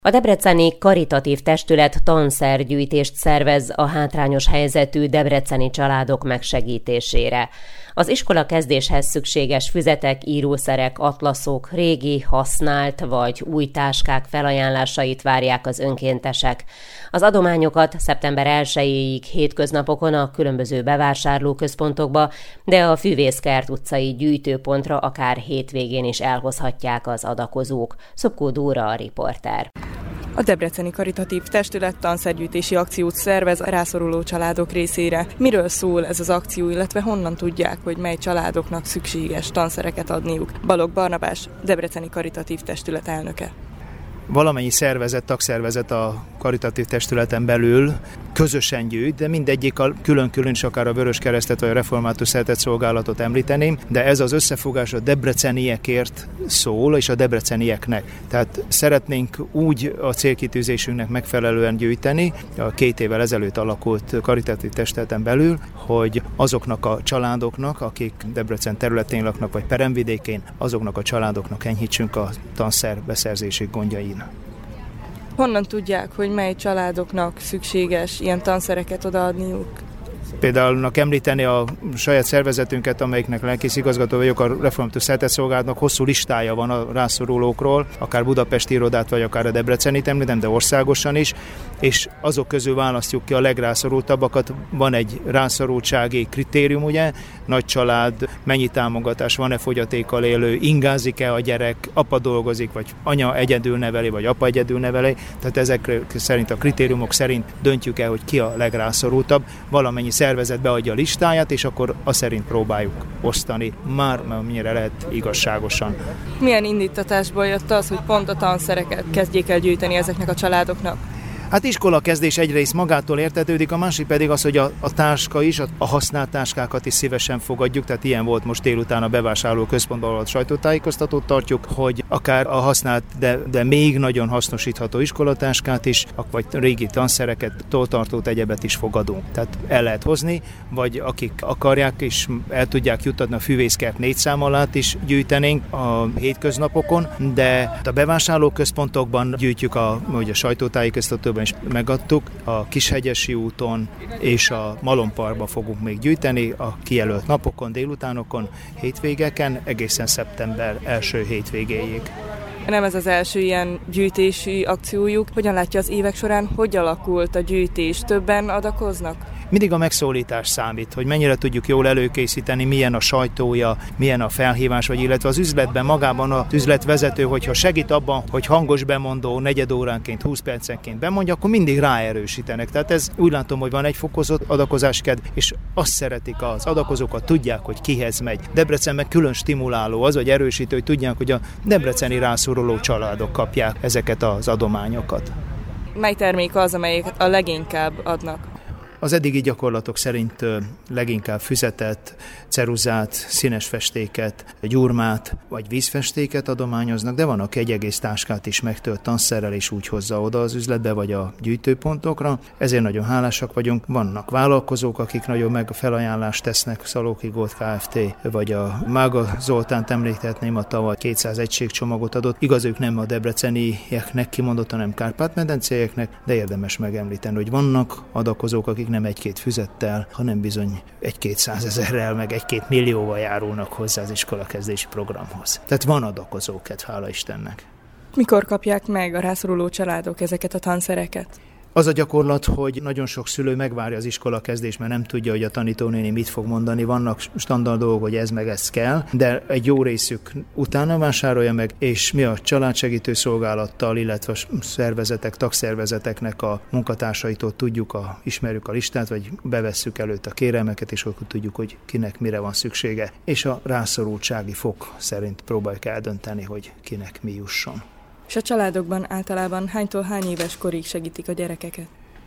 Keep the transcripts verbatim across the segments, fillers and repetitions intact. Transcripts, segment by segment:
A debreceni karitatív testület tanszergyűjtést szervez a hátrányos helyzetű debreceni családok megsegítésére. Az iskola kezdéshez szükséges füzetek, írószerek, atlaszok, régi, használt vagy új táskák felajánlásait várják az önkéntesek. Az adományokat szeptember elsejéig hétköznapokon a különböző bevásárlóközpontokba, de a Fűvészkert utcai gyűjtőpontra akár hétvégén is elhozhatják az adakozók. Szopkó Dóra a riporter. A debreceni karitatív testület tanszergyűjtési akciót szervez a rászoruló családok részére. Miről szól ez az akció, illetve honnan tudják, hogy mely családoknak szükséges tanszereket adniuk? Balogh Barnabás, debreceni karitatív testület elnöke. Valamennyi szervezet, tagszervezet a karitatív testületen belül közösen gyűjt, de mindegyik a külön-külön is akár a Vöröskeresztet vagy a Református Szeretett Szolgálatot említeném, de ez az összefogás a debreceniekért szól, és a debrecenieknek. Tehát szeretnénk úgy a célkitűzésünknek megfelelően gyűjteni, a két évvel ezelőtt alakult karitatív testületen belül, hogy azoknak a családoknak, akik Debrecen területén laknak, vagy peremvidékén, azoknak a családoknak enyhítsünk a tanszer beszerzési gondjain. Honnan tudják, hogy mely családoknak szükséges ilyen tanszereket odaadniuk? Például említeni a saját szervezetünket, amelyiknek lelkész igazgató vagyok, a Református Szeretett Szolgálatnak hosszú listája van a rászorulókról, akár budapesti irodát, vagy akár a debrecenit említem, de országosan is, és azok közül választjuk ki a legrászorultabbakat. Van egy rászorultsági kritérium, ugye, nagy család, mennyi támogatás, van-e fogyatékkal élő, ingázik-e a gyerek, apa dolgozik, vagy anya egyedül neveli, vagy apa egyedül neveli, tehát ezek szerint a kritériumok szerint döntjük el, hogy ki a legrászorultabb, valamennyi szervezet beadja a listáját, és akkor azt szerint próbáljuk osztani, már mennyire lehet igazságosan. Milyen indítatásból jött az, hogy pont a tanszereket kezdjék el gyűjteni ezeknek a családoknak? Hát iskolakezdés egyrészt magától értetődik, a másik pedig az, hogy a, a táska is, a, a használt táskákat is szívesen fogadjuk, tehát ilyen volt most délután a bevásárló központban, ahol sajtótájékoztatót tartjuk, hogy akár a használt, de, de még nagyon hasznosítható iskolatáskát is, vagy régi tanszereket, tolltartót, egyebet is fogadunk. Tehát el lehet hozni, vagy akik akarják és el tudják juttatni, a Fűvészkert négy szám alá is gyűjtenénk a hétköznapokon, de a bevásárló központokban gyűjtjük, a, hogy a sajtótájékoztatóban is megadtuk, a Kishegyesi úton és a Malomparkban fogunk még gyűjteni a kijelölt napokon, délutánokon, hétvégeken, egészen szeptember első hétvégéig. Nem ez az első ilyen gyűjtési akciójuk. Hogyan látja az évek során, hogy alakult a gyűjtés? Többen adakoznak? Mindig a megszólítás számít, hogy mennyire tudjuk jól előkészíteni, milyen a sajtója, milyen a felhívás, vagy illetve az üzletben magában az üzletvezető, hogyha segít abban, hogy hangos bemondó negyed óránként, húsz percenként bemondja, akkor mindig ráerősítenek. Tehát ez úgy látom, hogy van egy fokozott adakozáskedv, és azt szeretik az adakozókat, tudják, hogy kihez megy. Debrecenben külön stimuláló az, hogy erősítő, hogy tudják, hogy a debreceni rászoruló családok kapják ezeket az adományokat. Mely termék az, amelyeket a leginkább adnak? Az eddigi gyakorlatok szerint leginkább füzetet, ceruzát, színes festéket, gyurmát vagy vízfestéket adományoznak, de van, aki egy egész táskát is megtölt tanszerrel és úgy hozza oda az üzletbe vagy a gyűjtőpontokra. Ezért nagyon hálásak vagyunk. Vannak vállalkozók, akik nagyon meg felajánlást tesznek, Szalóki Gold Kft. Vagy a Mága Zoltánt említhetném, a tavaly kétszáz egységcsomagot adott. Igaz, ők nem a debrecenieknek kimondottan, hanem Kárpát-medencéieknek, de érdemes megemlíteni, hogy vannak adakozók, akik nem egy-két füzettel, hanem bizony egy-két százezerrel, meg egy-két millióval járulnak hozzá az iskolakezdési programhoz. Tehát van adakozókedv, hála Istennek. Mikor kapják meg a rászoruló családok ezeket a tanszereket? Az a gyakorlat, hogy nagyon sok szülő megvárja az iskola kezdést, mert nem tudja, hogy a tanítónéni mit fog mondani. Vannak standard dolgok, hogy ez meg ez kell, de egy jó részük utána vásárolja meg, és mi a családsegítő szolgálattal, illetve a szervezetek, tagszervezeteknek a munkatársaitól tudjuk, a, ismerjük a listát, vagy bevesszük előtt a kérelmeket, és akkor tudjuk, hogy kinek mire van szüksége. És a rászorultsági fok szerint próbáljuk eldönteni, hogy kinek mi jusson. És a családokban általában hánytól hány éves korig segítik a gyerekeket?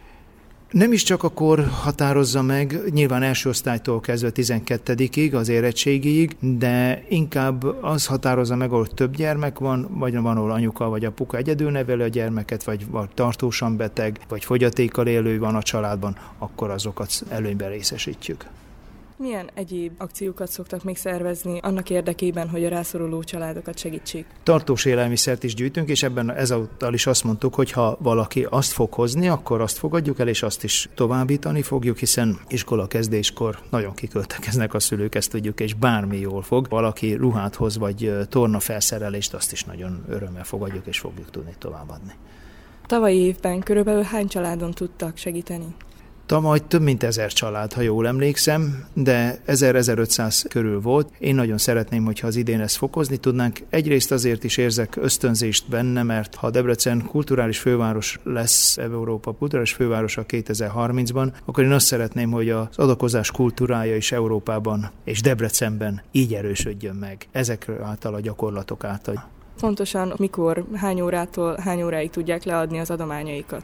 Nem is csak a kor határozza meg, nyilván első osztálytól kezdve tizenkettedikig, az érettségig, de inkább az határozza meg, ahol több gyermek van, vagy van, ahol anyuka vagy apuka egyedül neveli a gyermeket, vagy, vagy tartósan beteg, vagy fogyatékkal élő van a családban, akkor azokat előnyben részesítjük. Milyen egyéb akciókat szoktak még szervezni annak érdekében, hogy a rászoruló családokat segítsék? Tartós élelmiszert is gyűjtünk, és ebben ezáltal is azt mondtuk, hogy ha valaki azt fog hozni, akkor azt fogadjuk el, és azt is továbbítani fogjuk, hiszen iskola kezdéskor nagyon kiköltekeznek a szülők, ezt tudjuk, és bármi jól fog. Valaki ruhát hoz, vagy tornafelszerelést, azt is nagyon örömmel fogadjuk, és fogjuk tudni továbbadni. Tavalyi évben körülbelül hány családon tudtak segíteni? Tavaly több mint ezer család, ha jól emlékszem, de ezer-ezerötszáz körül volt. Én nagyon szeretném, hogyha az idén ezt fokozni tudnánk. Egyrészt azért is érzek ösztönzést benne, mert ha Debrecen kulturális főváros lesz, Európa kulturális fővárosa kétezer-harmincban, akkor én azt szeretném, hogy az adakozás kultúrája is Európában és Debrecenben így erősödjön meg. Ezek által a gyakorlatok által. Pontosan mikor, hány órától hány óráig tudják leadni az adományaikat?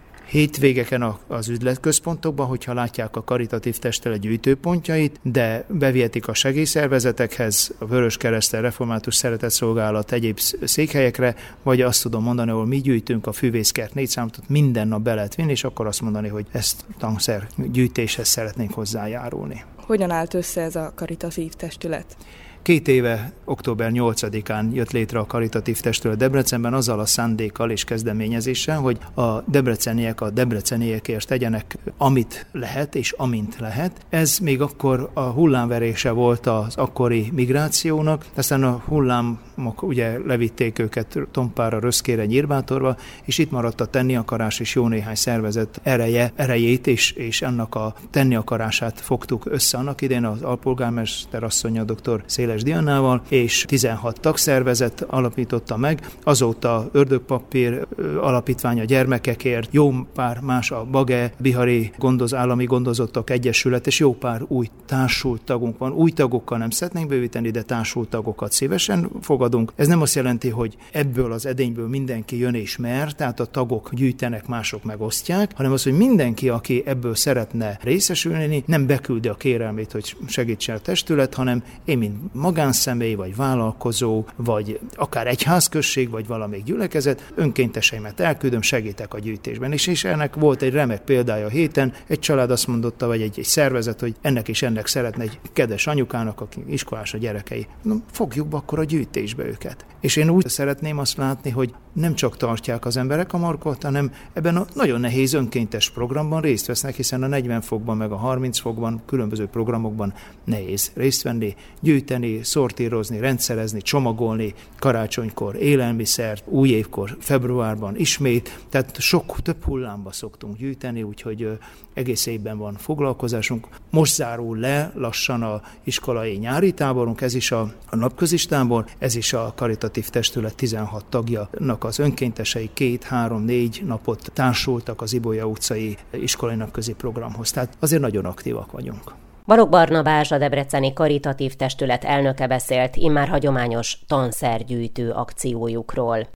Hétvégeken az üzletközpontokban, hogyha látják a karitatív testület gyűjtőpontjait, de bevihetik a segélyszervezetekhez, a Vöröskeresztel, Református Szeretetszolgálat egyéb székhelyekre, vagy azt tudom mondani, ahol mi gyűjtünk, a Fűvészkert négy számot, minden nap be lehet vinni, és akkor azt mondani, hogy ezt tangszer gyűjtéshez szeretnénk hozzájárulni. Hogyan állt össze ez a karitatív testület? Két éve, október nyolcadikán jött létre a karitatív testület Debrecenben azzal a szándékkal és kezdeményezéssel, hogy a debreceniek a debreceniekért tegyenek, amit lehet és amint lehet. Ez még akkor a hullámverése volt az akkori migrációnak, aztán a hullámok ugye levitték őket Tompára, Röszkére, Nyírbátorba, és itt maradt a tenni akarás és jó néhány szervezet ereje, erejét, és, és annak a tenni akarását fogtuk össze annak idén az alpolgármester asszonya, dr. Széles Diannával, és tizenhat tagszervezet alapította meg. Azóta Ördögpapír Alapítvány a gyermekekért, jó pár más, a Bage Bihari Gondoz, Állami Gondozottak Egyesület, és jó pár új társult tagunk van. Új tagokkal nem szeretnénk bővíteni, de társult tagokat szívesen fogadunk. Ez nem azt jelenti, hogy ebből az edényből mindenki jön és mer, tehát a tagok gyűjtenek, mások megosztják, hanem az, hogy mindenki, aki ebből szeretne részesülni, nem beküldi a kérelmét, hogy segítsen a testület, hanem én, mint magánszemély, vagy vállalkozó, vagy akár egyházközség, vagy valamelyik gyülekezet, önkénteseimet elküldöm, segítek a gyűjtésben. És, és ennek volt egy remek példája a héten, egy család azt mondotta, vagy egy, egy szervezet, hogy ennek és ennek szeretne egy kedves anyukának, aki iskolás a gyerekei. No, fogjuk be akkor a gyűjtésbe őket. És én úgy szeretném azt látni, hogy nem csak tartják az emberek a markot, hanem ebben a nagyon nehéz önkéntes programban részt vesznek, hiszen a negyven fokban, meg a harminc fokban, különböző programokban nehéz részt venni, gyűjteni, szortírozni, rendszerezni, csomagolni, karácsonykor élelmiszert, új évkor, februárban ismét, tehát sok, több hullámba szoktunk gyűjteni, úgyhogy egész évben van foglalkozásunk. Most zárul le lassan a iskolai nyári táborunk, ez is a, a napközis tábor, ez is a karitatív testület tizenhat tagjának az önkéntesei két, három, négy napot társultak az Ibolya utcai iskolai napközi programhoz. Tehát azért nagyon aktívak vagyunk. Balogh Barnabás, a debreceni karitatív testület elnöke beszélt immár hagyományos tanszergyűjtő akciójukról.